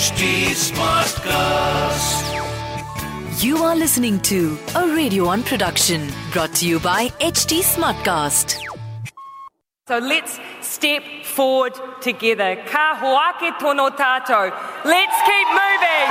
HT Smartcast. You are listening to a Radio One production brought to you by HT Smartcast. So let's step forward together. Ka hoake tono tātou. Let's keep moving.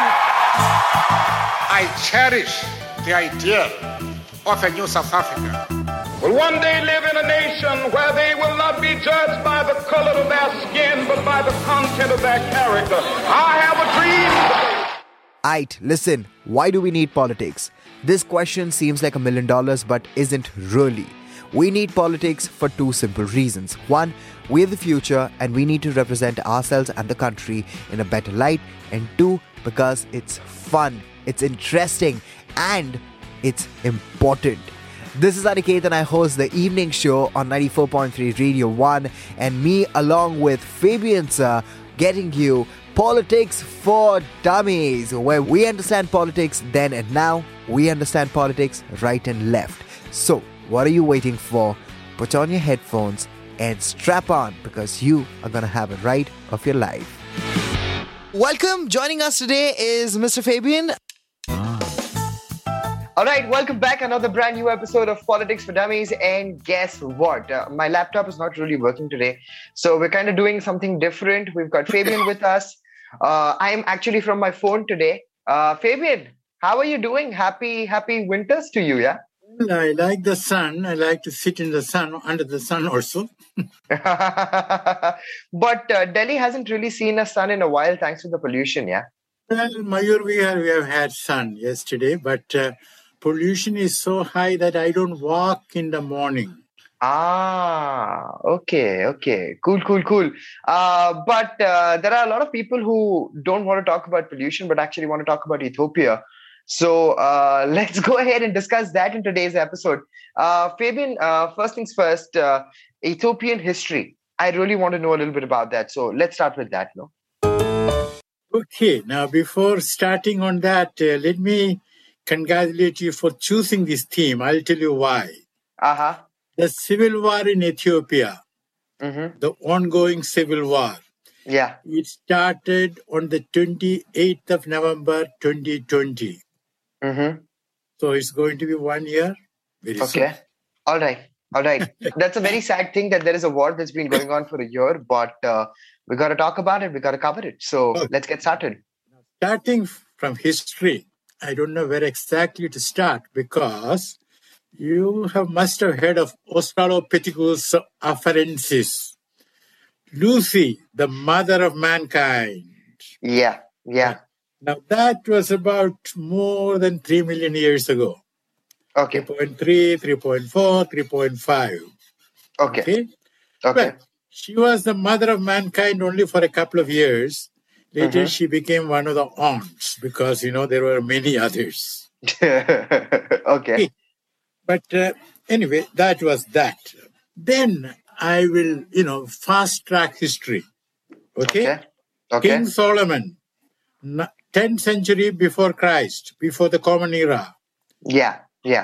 I cherish the idea of a new South Africa. Will one day live in a nation where they will not be judged by the color of their skin, but by the content of their character. I have a dream. Aight, listen, why do we need politics? This question seems like $1 million, but isn't really. We need politics for two simple reasons. One, we're the future and we need to represent ourselves and the country in a better light. And two, because it's fun, it's interesting, and it's important. This is Aniket and I host the evening show on 94.3 Radio 1, and me along with Fabian sir getting you Politics for Dummies, where we understand politics then and now. We understand politics right and left. So, what are you waiting for? Put on your headphones and strap on, because you are going to have a ride of your life. Welcome. Joining us today is Mr. Fabian. Alright, welcome back. Another brand new episode of Politics for Dummies. And guess what? My laptop is not really working today. So we're kind of doing something different. We've got Fabian with us. I'm actually from my phone today. Fabian, how are you doing? Happy winters to you, yeah? Well, I like the sun. I like to sit in the sun, under the sun also. But Delhi hasn't really seen a sun in a while thanks to the pollution, yeah? Well, Mayur, we have had sun yesterday, but pollution is so high that I don't walk in the morning. Okay. Cool. But there are a lot of people who don't want to talk about pollution, but actually want to talk about Ethiopia. So let's go ahead and discuss that in today's episode. Fabian, first things first, Ethiopian history. I really want to know a little bit about that. So let's start with that, no? Okay, now before starting on that, let me congratulate you for choosing this theme. I'll tell you why. The civil war in Ethiopia, the ongoing civil war. Yeah. It started on the 28th of November 2020. So it's going to be 1 year. Very soon. All right. That's a very sad thing that there is a war that's been going on for a year, but we got to talk about it. We got to cover it. So let's get started. Starting from history, I don't know where exactly to start, because you must have heard of Australopithecus afarensis. Lucy, the mother of mankind. Yeah. Now that was about more than 3 million years ago. Okay. 3.3, 3.4, 3.5. Okay. Well, she was the mother of mankind only for a couple of years. Later, she became one of the aunts because, there were many others. Okay. But anyway, that was that. Then I will, fast track history. Okay. King Solomon, 10th century before Christ, before the Common Era. Yeah.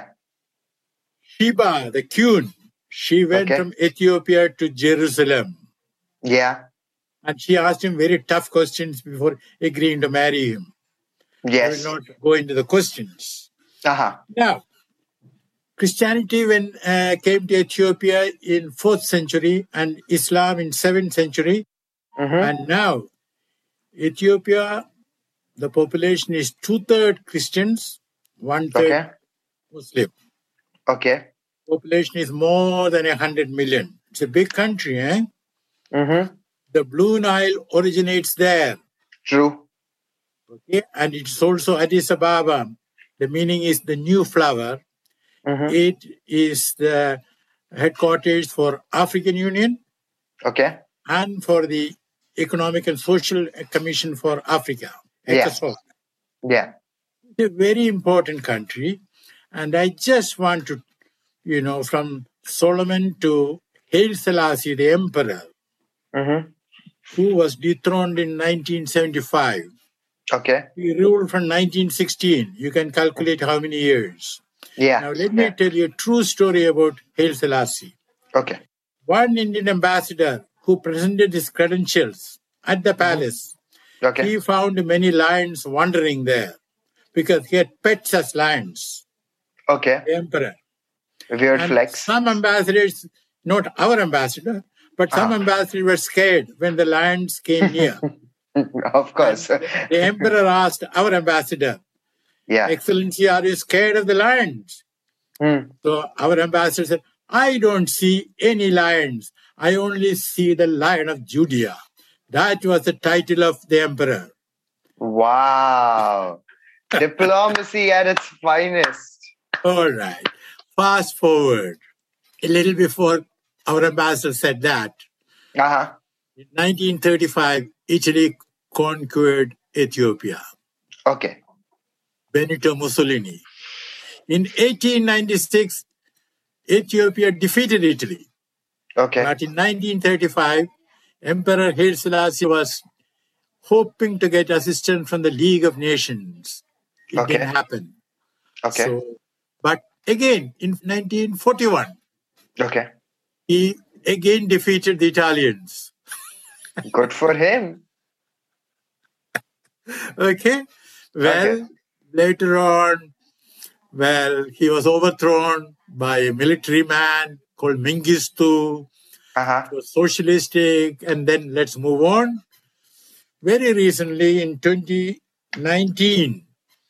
Sheba, the queen, she went from Ethiopia to Jerusalem. Yeah. And she asked him very tough questions before agreeing to marry him. Yes. I will not go into the questions. Now, Christianity came to Ethiopia in 4th century and Islam in 7th century. And now, Ethiopia, the population is 2/3 Christians, 1/3 Muslim. Okay. Population is more than 100 million. It's a big country, eh? The Blue Nile originates there. True. Okay, and it's also Addis Ababa. The meaning is the new flower. It is the headquarters for African Union. Okay. And for the Economic and Social Commission for Africa. ECOSOC. Yeah. It's a very important country. And I just want to, from Solomon to Haile Selassie, the emperor, who was dethroned in 1975. Okay. He ruled from 1916. You can calculate how many years. Yeah. Now, let me tell you a true story about Haile Selassie. Okay. One Indian ambassador who presented his credentials at the palace Okay. he found many lions wandering there because he had pets as lions. Okay. The emperor. Weird And flex. some ambassadors, not our ambassador, but some ambassadors were scared when the lions came near. Of course. And the emperor asked our ambassador, Excellency, are you scared of the lions? So our ambassador said, I don't see any lions. I only see the Lion of Judea. That was the title of the emperor. Wow. Diplomacy at its finest. All right. Fast forward. A little before our ambassador said that, in 1935, Italy conquered Ethiopia. Okay. Benito Mussolini. In 1896, Ethiopia defeated Italy. Okay. But in 1935, Emperor Haile Selassie was hoping to get assistance from the League of Nations. It didn't happen. Okay. So, but again, in 1941, he again defeated the Italians. Good for him. Okay. Well, later on, he was overthrown by a military man called Mengistu. It was socialistic. And then let's move on. Very recently, in 2019,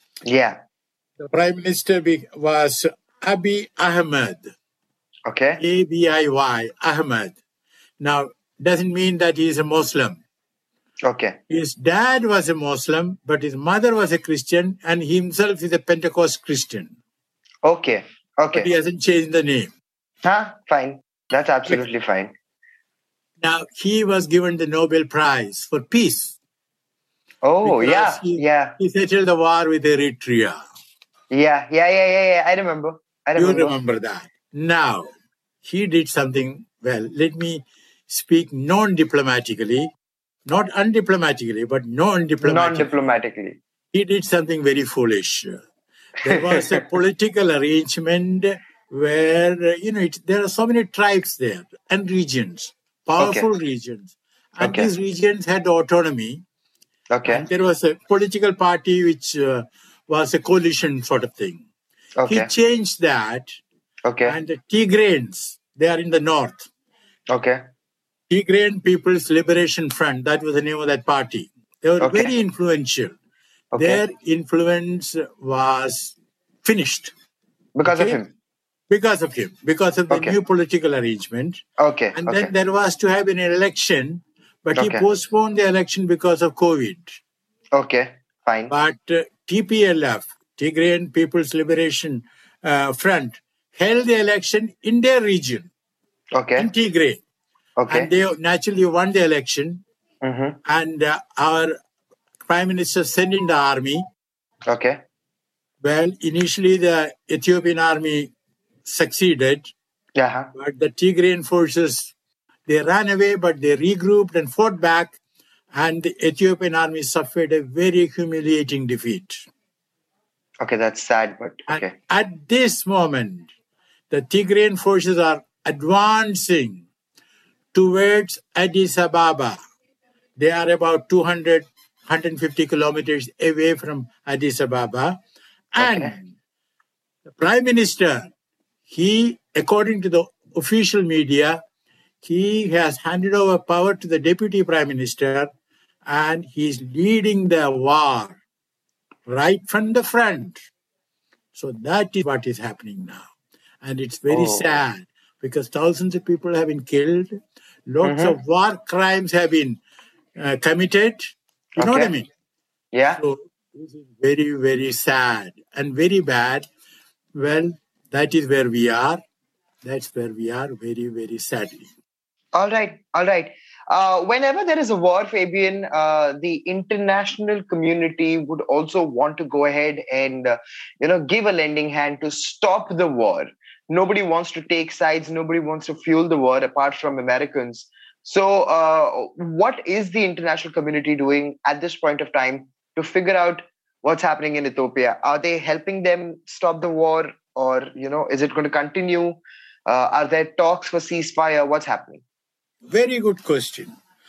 the Prime Minister was Abiy Ahmed. Okay. Abiy Ahmed. Now, doesn't mean that he is a Muslim. Okay. His dad was a Muslim, but his mother was a Christian, and he himself is a Pentecost Christian. Okay. Okay. But he hasn't changed the name. Fine. That's absolutely fine. Now, he was given the Nobel Prize for Peace. Oh, He settled the war with Eritrea. Yeah. I remember. You remember that. Now, he did something, let me speak non-diplomatically, not undiplomatically, but non-diplomatically. He did something very foolish. There was a political arrangement where, there are so many tribes there and regions, powerful regions. And these regions had autonomy. And there was a political party which was a coalition sort of thing. He changed that. And the Tigrayans, they are in the north. Tigrayan People's Liberation Front, that was the name of that party. They were very influential. Their influence was finished. Because of him? Because of him. Because of the new political arrangement. And then there was to have an election, but he postponed the election because of COVID. Okay, fine. But TPLF, Tigrayan People's Liberation Front, held the election in their region. In Tigray. And they naturally won the election. And our Prime Minister sent in the army. Well, initially the Ethiopian army succeeded. But the Tigrayan forces, they ran away, but they regrouped and fought back. And the Ethiopian army suffered a very humiliating defeat. Okay, that's sad, but And at this moment, the Tigrayan forces are advancing towards Addis Ababa. They are about 200, 150 kilometers away from Addis Ababa. And the Prime Minister, he, according to the official media, he has handed over power to the Deputy Prime Minister and he's leading the war right from the front. So that is what is happening now. And it's very sad because thousands of people have been killed. Lots of war crimes have been committed. You know what I mean? Yeah. So this is very, very sad and very bad. Well, that is where we are. That's where we are, very, very sadly. All right. Whenever there is a war, Fabian, the international community would also want to go ahead and, give a lending hand to stop the war. Nobody wants to take sides. Nobody wants to fuel the war apart from Americans. So what is the international community doing at this point of time to figure out what's happening in Ethiopia? Are they helping them stop the war, or, is it going to continue? Are there talks for ceasefire? What's happening? Very good question.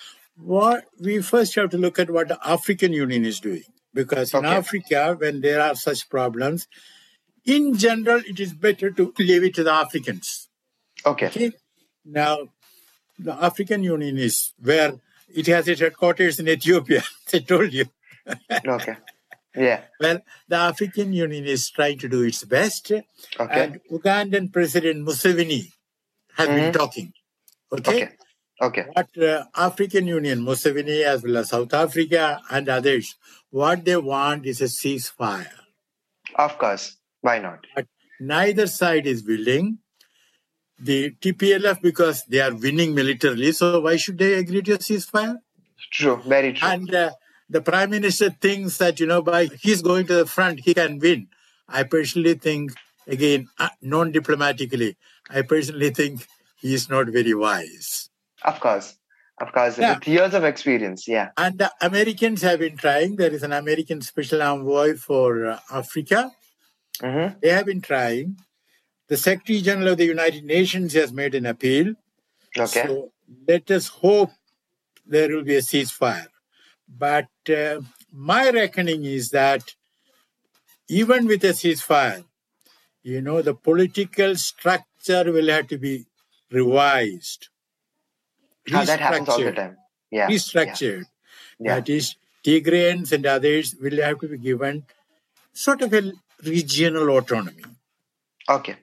What we first have to look at what the African Union is doing. Because in Africa, when there are such problems, in general, it is better to leave it to the Africans. Okay. Now, the African Union is where it has its headquarters in Ethiopia. I told you. Okay. Yeah. Well, the African Union is trying to do its best. And Ugandan President Museveni has been talking. Okay. What African Union, Museveni as well as South Africa and others, what they want is a ceasefire. Of course. Why not? But neither side is willing. The TPLF, because they are winning militarily, so why should they agree to a ceasefire? True, very true. And the Prime Minister thinks that, by his going to the front, he can win. I personally think, again, non-diplomatically, I personally think he is not very wise. Of course. With years of experience, And the Americans have been trying. There is an American special envoy for Africa. They have been trying. The Secretary General of the United Nations has made an appeal. So let us hope there will be a ceasefire. But my reckoning is that even with a ceasefire, the political structure will have to be revised. That happens all the time. Restructured. That is, Tigrayans and others will have to be given sort of a regional autonomy. Okay.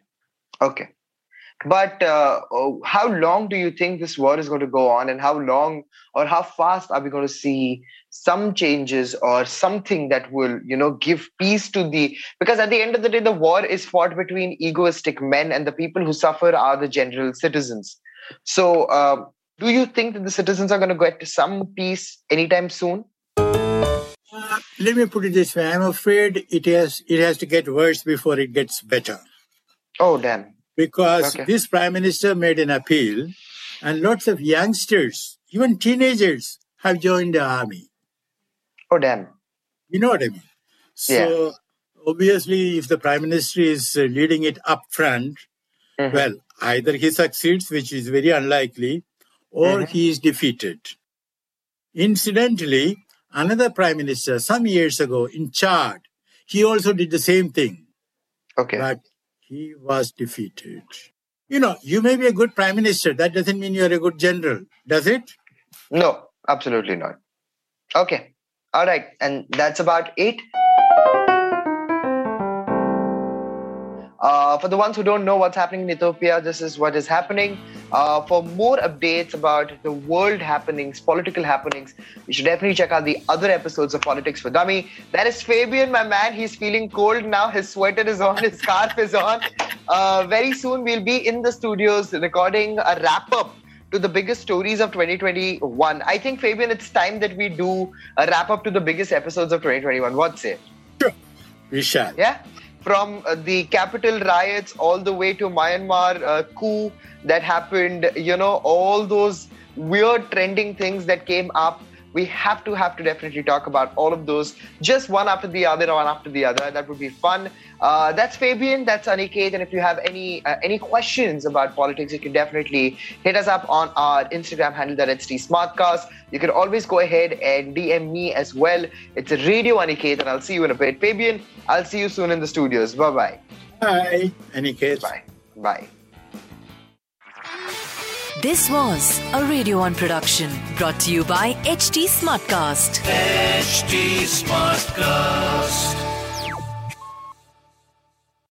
But how long do you think this war is going to go on, and how long or how fast are we going to see some changes or something that will, give peace to because at the end of the day, the war is fought between egoistic men, and the people who suffer are the general citizens. So do you think that the citizens are going to get some peace anytime soon? Let me put it this way. I'm afraid it has to get worse before it gets better. Oh, damn. Because this Prime Minister made an appeal, and lots of youngsters, even teenagers, have joined the army. Oh, damn. You know what I mean? So, obviously, if the Prime Minister is leading it up front, well, either he succeeds, which is very unlikely, or he is defeated. Incidentally, another Prime Minister, some years ago, in Chad, he also did the same thing. But he was defeated. You may be a good Prime Minister. That doesn't mean you're a good general, does it? No, absolutely not. Okay. All right. And that's about it. For the ones who don't know what's happening in Ethiopia, this is what is happening. For more updates about the world happenings, political happenings, you should definitely check out the other episodes of Politics for Dummy. That is Fabian, my man. He's feeling cold now. His sweater is on. His scarf is on. Very soon, we'll be in the studios recording a wrap-up to the biggest stories of 2021. I think, Fabian, it's time that we do a wrap-up to the biggest episodes of 2021. What say? Sure. We shall. Yeah? From the capital riots all the way to Myanmar coup that happened, all those weird trending things that came up. We have to definitely talk about all of those, just one after the other. That would be fun. That's Fabian, that's Aniket. And if you have any questions about politics, you can definitely hit us up on our Instagram handle, that's HT_Smartcast. You can always go ahead and DM me as well. It's Radio Aniket, and I'll see you in a bit. Fabian, I'll see you soon in the studios. Bye-bye. Bye, Aniket. Bye. This was a Radio 1 production brought to you by HT Smartcast. HT Smartcast.